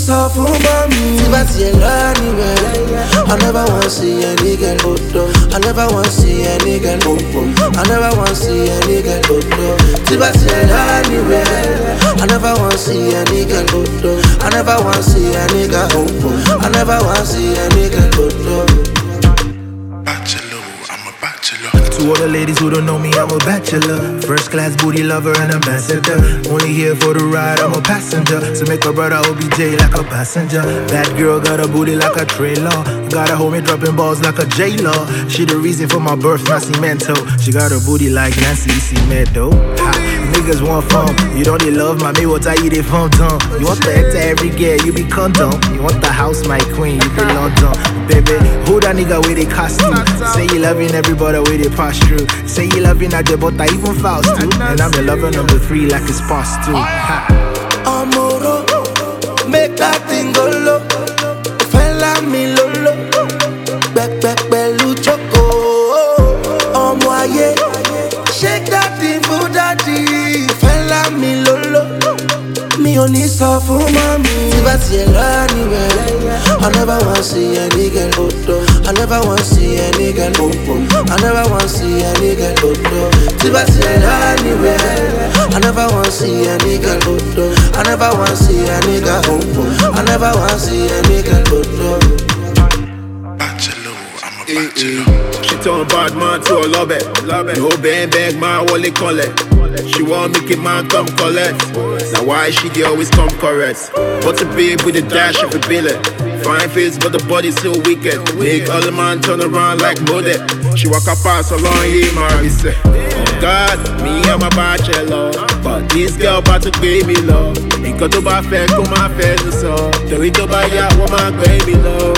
so for mommy. I never wanna see a nigga photo. I never wanna see a nigga photo. I never wanna see a nigga photo. I never wanna see a nigga photo. I never wanna see a nigga photo. I never wanna see a nigga photo. To all the ladies who don't know me, I'm a bachelor. First class booty lover and ambassador. Only here for the ride, I'm a passenger. So make a brother OBJ like a passenger. That girl got a booty like a trailer. Gotta hold me dropping balls like a jailer. She the reason for my birth, not cemento. She got a booty like Nancy Cemento. Niggas want fun. You don't need love, my me what I eat it from tongue. You want the head to every girl, you be condom. You want the house, my queen, you be London. Baby, who that nigga with a costume? Say you loving everybody with a pass through. Say you loving at the but I even fast too. And I'm your lover number 3 like it's past 2. Amoro, make that thing go low. Fella me lolo. Back bellu choco. Omoye, shake that thing for daddy. Fella me lolo. Me only so for mommy. I never wanna see a nigga photo. I never wanna see a nigga photo. I never wanna see a nigga photo. I never wanna see a nigga photo. I never wanna see a nigga photo. I never wanna see a nigga photo. She turn bad man to a love it. No bang man, what they call it. She want make it man come collect. Now why she dey always come correct? But a babe with a dash of a billet. Fine face but the body so wicked. Make all the man turn around like mother. She walk up past along here, Marvy say, oh God, me I'm a bachelor. But this girl about to pay me love. Inko to ba fe ko ma fe so. Torí tó bá yá wọ́n máa gbé mi lọ.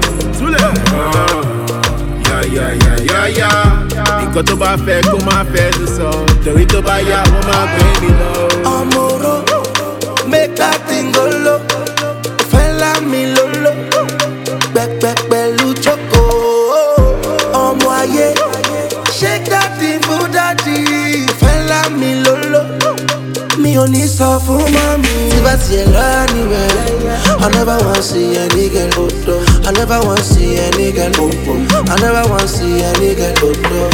Yeah. Inko to ba fe ko ma fe so. Torí tó bá yá wọ́n máa gbé mi lọ. Amoro, make that thing go low. Fella me lolo. Back bellu choco. Omoye, shake that thing for daddy. Fella me lolo. Me only so for mommy. I never wanna see a nigga photo. I never wanna see a nigga photo. I never wanna see a nigga photo.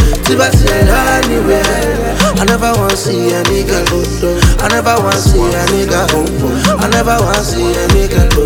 I never wanna see a nigga photo. I never wanna see a nigga photo. I never wanna see a nigga photo.